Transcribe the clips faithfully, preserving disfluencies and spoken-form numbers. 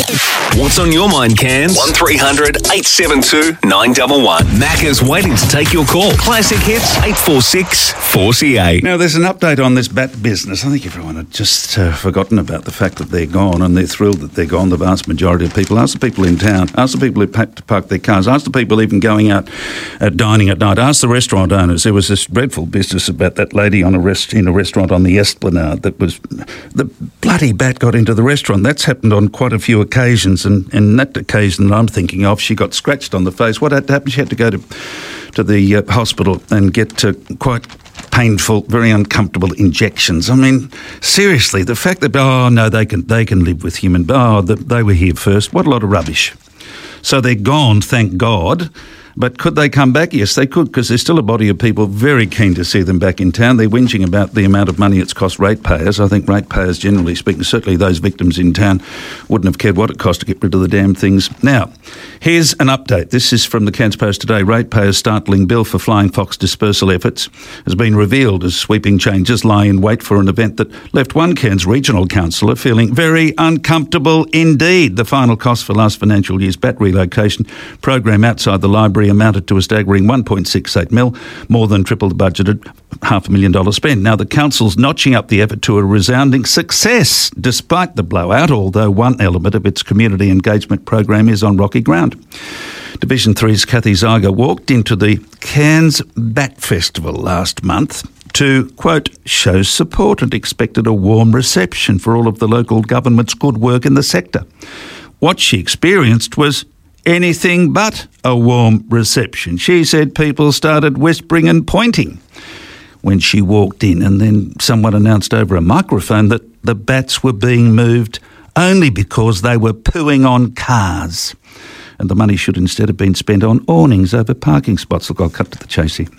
What's on your mind, Cairns? one three hundred eight seven two nine one one. Macca's waiting to take your call. Classic Hits eight four six four eight. Now, there's an update on this bat business. I think everyone had just uh, forgotten about the fact that they're gone, and they're thrilled that they're gone, the vast majority of people. Ask the people in town. Ask the people who pack to park their cars. Ask the people even going out uh, dining at night. Ask the restaurant owners. There was this dreadful business about that lady on a rest, in a restaurant on the Esplanade that was... The bloody bat got into the restaurant. That's happened on quite a few occasions, and, and that occasion that I'm thinking of, she got scratched on the face. What had to happen? She had to go to, to the uh, hospital and get uh, quite... painful, very uncomfortable injections. I mean, seriously, the fact that, oh, no, they can they can live with human, oh, the, they were here first, what a lot of rubbish. So they're gone, thank God. But could they come back? Yes, they could, because there's still a body of people very keen to see them back in town. They're whinging about the amount of money it's cost ratepayers. I think ratepayers, generally speaking, certainly those victims in town, wouldn't have cared what it cost to get rid of the damn things. Now, here's an update. This is from the Cairns Post today. Ratepayers' startling bill for Flying Fox dispersal efforts has been revealed as sweeping changes lie in wait for an event that left one Cairns regional councillor feeling very uncomfortable indeed. The final cost for last financial year's bat relocation program outside the library amounted to a staggering one point six eight mil, more than triple the budgeted half a million dollar spend. Now, the council's notching up the effort to a resounding success, despite the blowout, although one element of its community engagement program is on rocky ground. Division three's Kathy Zyger walked into the Cairns Bat Festival last month to, quote, show support and expected a warm reception for all of the local government's good work in the sector. What she experienced was anything but a warm reception. She said people started whispering and pointing when she walked in, and then someone announced over a microphone that the bats were being moved only because they were pooing on cars, and the money should instead have been spent on awnings over parking spots. Look, I'll cut to the chase here.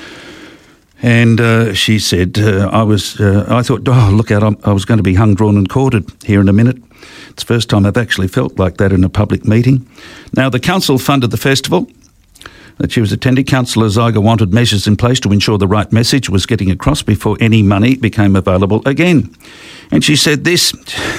And uh, she said, uh, I was, uh, I thought, oh, look out, I'm, I was going to be hung, drawn and quartered here in a minute. It's the first time I've actually felt like that in a public meeting. Now, the council funded the festival that she was attending. Councillor Zyger wanted measures in place to ensure the right message was getting across before any money became available again. And she said this,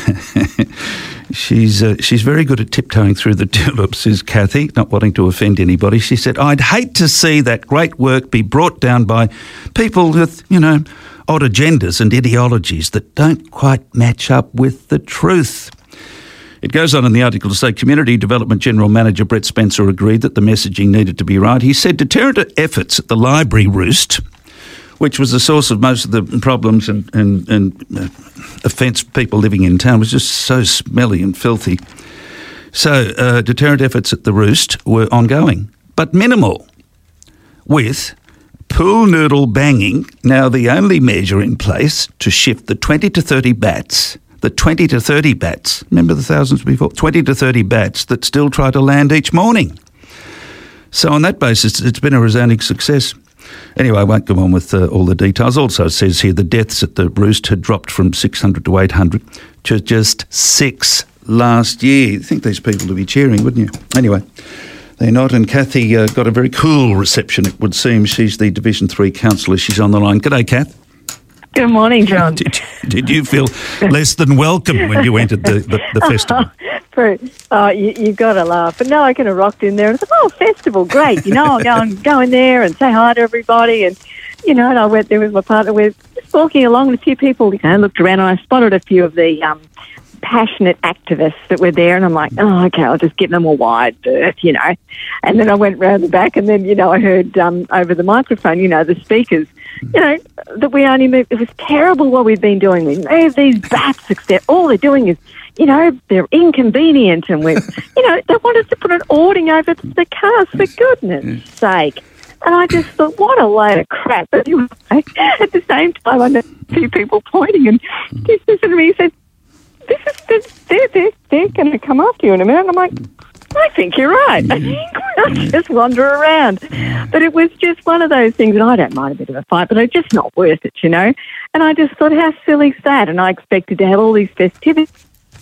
she's uh, she's very good at tiptoeing through the tulips, says Kathy, not wanting to offend anybody. She said, I'd hate to see that great work be brought down by people with, you know, odd agendas and ideologies that don't quite match up with the truth. It goes on in the article to say Community Development General Manager Brett Spencer agreed that the messaging needed to be right. He said deterrent efforts at the library roost, which was the source of most of the problems and, and, and uh, offence people living in town, was just so smelly and filthy. So uh, deterrent efforts at the roost were ongoing, but minimal, with pool noodle banging now the only measure in place to shift the twenty to thirty bats, the twenty to thirty bats, remember the thousands before, twenty to thirty bats that still try to land each morning. So on that basis, it's been a resounding success. Anyway, I won't go on with uh, all the details. Also, it says here the deaths at the roost had dropped from six hundred to eight hundred to just six last year. You'd think these people would be cheering, wouldn't you? Anyway, they're not, and Kathy uh, got a very cool reception, it would seem. She's the Division three councillor. She's on the line. G'day, Kath. Good morning, John. Did, did you feel less than welcome when you entered the, the, the festival? True. Oh, you, you've got to laugh. But no, I kind of rocked in there and thought, oh, festival, great. You know, I'll go, and go in there and say hi to everybody. And, you know, and I went there with my partner. We're just walking along and a few people, you know, looked around and I spotted a few of the um, passionate activists that were there. And I'm like, oh, okay, I'll just give them a wide berth, you know. And then I went round the back and then, you know, I heard um, over the microphone, you know, the speakers, you know, that we only moved. It was terrible what we've been doing. We moved these bats, except all they're doing is, you know, they're inconvenient, and we, you know, they want us to put an awning over the cars, for goodness sake. And I just thought, what a load of crap. But anyway, at the same time, I know a few people pointing, and he said to me, he said, this is, they're, they're, they're going to come after you in a minute. And I'm like, I think you're right. I think we'll just wander around. But it was just one of those things, and I don't mind a bit of a fight, but it's just not worth it, you know. And I just thought, how silly is that? And I expected to have all these festivities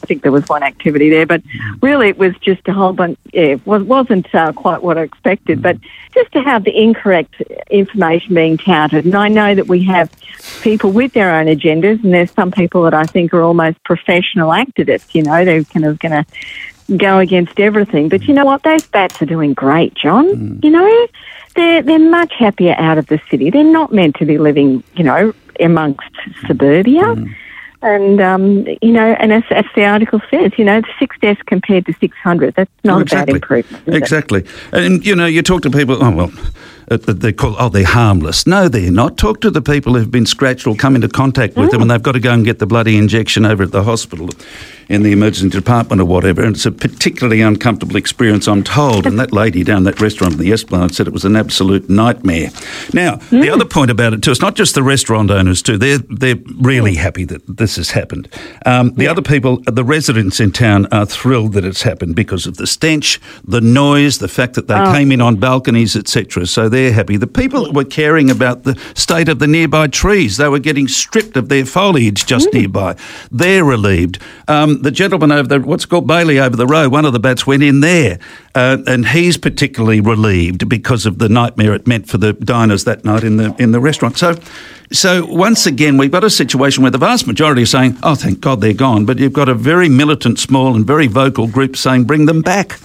think there was one activity there, but really it was just a whole bunch. Yeah, it wasn't uh, quite what I expected, but just to have the incorrect information being touted. And I know that we have people with their own agendas, and there's some people that I think are almost professional activists. You know, they're kind of going to go against everything. But you know what? Those bats are doing great, John. Mm. You know, they're they're much happier out of the city. They're not meant to be living, you know, amongst suburbia. Mm. And, um, you know, and as, as the article says, you know, six deaths compared to six hundred, that's not exactly. a bad improvement. Exactly. It? And, you know, you talk to people, oh, well, they call, oh, they're harmless. No, they're not. Talk to the people who've been scratched or come into contact with mm. them, and they've got to go and get the bloody injection over at the hospital in the emergency department or whatever. And it's a particularly uncomfortable experience, I'm told. And that lady down that restaurant in the Esplanade said it was an absolute nightmare. Now, mm. the other point about it too, it's not just the restaurant owners too. They're they're really happy that this has happened. Um, the yeah. other people, the residents in town, are thrilled that it's happened because of the stench, the noise, the fact that they oh. came in on balconies, et cetera. So they're happy. The people that were caring about the state of the nearby trees, they were getting stripped of their foliage just mm. nearby. They're relieved. Um, the gentleman over the, what's called Bailey over the road, one of the bats went in there, uh, and he's particularly relieved because of the nightmare it meant for the diners that night in the in the restaurant. So, so once again, we've got a situation where the vast majority are saying, "Oh, thank God they're gone," but you've got a very militant, small, and very vocal group saying, "Bring them back."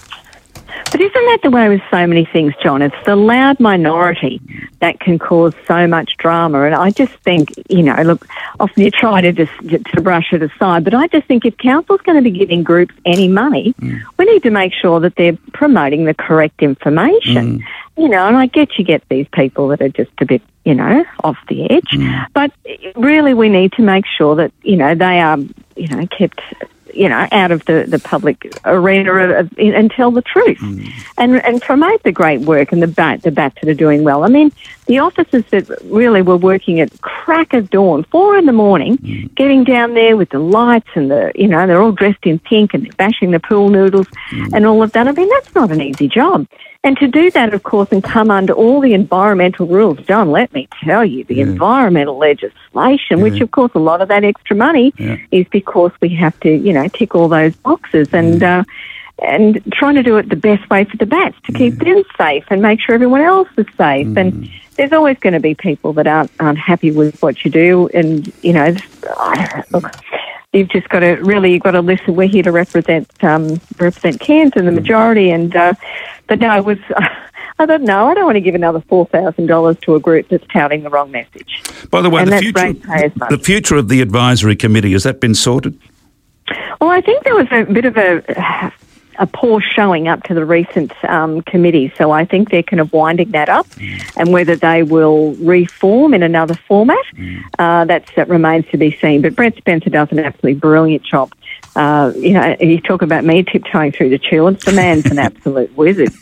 But isn't that the way with so many things, John? It's the loud minority that can cause so much drama. And I just think, you know, look, often you try to just to brush it aside, but I just think if council's going to be giving groups any money, mm. we need to make sure that they're promoting the correct information. Mm. You know, and I get you get these people that are just a bit, you know, off the edge. Mm. But really we need to make sure that, you know, they are, you know, kept... you know, out of the, the public arena of, of, and tell the truth mm. and and promote the great work and the bat, the bats that are doing well. I mean, the officers that really were working at crack of dawn, four in the morning, mm. getting down there with the lights and the, you know, they're all dressed in pink and they're bashing the pool noodles mm. and all of that. I mean, that's not an easy job. And to do that, of course, and come under all the environmental rules, John, let me tell you, the yeah. environmental legislation, yeah. which, of course, a lot of that extra money yeah. is because we have to, you know, tick all those boxes and yeah. uh, and trying to do it the best way for the bats, to keep yeah. them safe and make sure everyone else is safe. Mm. And there's always going to be people that aren't, aren't happy with what you do. And, you know, I, look, you've just got to really, you've got to listen. We're here to represent um, represent Cairns and the majority. And uh, but no, it was. Uh, I don't know. I don't want to give another four thousand dollars to a group that's touting the wrong message. By the way, the future, the future of the advisory committee, has that been sorted? Well, I think there was a bit of a. a poor showing up to the recent um, committee. So I think they're kind of winding that up, mm. and whether they will reform in another format, mm. uh, that's, that remains to be seen. But Brett Spencer does an absolutely brilliant job. Uh, you know, you talk about me tiptoeing through the tulips. The man's an absolute wizard.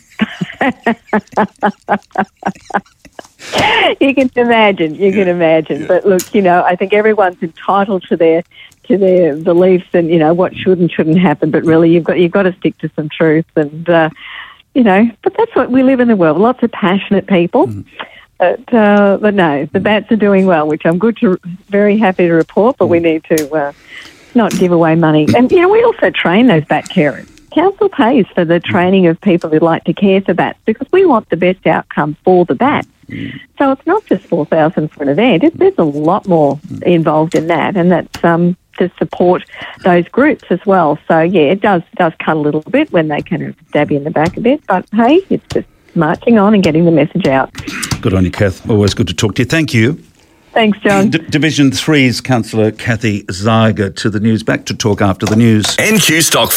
You can imagine, you yeah. can imagine. Yeah. But look, you know, I think everyone's entitled to their to their beliefs and, you know, what should and shouldn't happen. But really, you've got you've got to stick to some truth, and uh, you know. But that's what we live in the world. Lots of passionate people. Mm. But uh, but no, the bats are doing well, which I'm good to very happy to report. But we need to uh, not give away money, and you know, we also train those bat carers. Council pays for the training of people who like to care for bats because we want the best outcome for the bats. Mm. So it's not just four thousand for an event. It, there's a lot more involved in that, and that's um, to support those groups as well. So yeah, it does does cut a little bit when they kind of stab you in the back a bit, but hey, it's just marching on and getting the message out. Good on you, Kath. Always good to talk to you. Thank you. Thanks, John. D- Division three's Councillor Kathy Zeiger to the news. Back to talk after the news. N Q Stock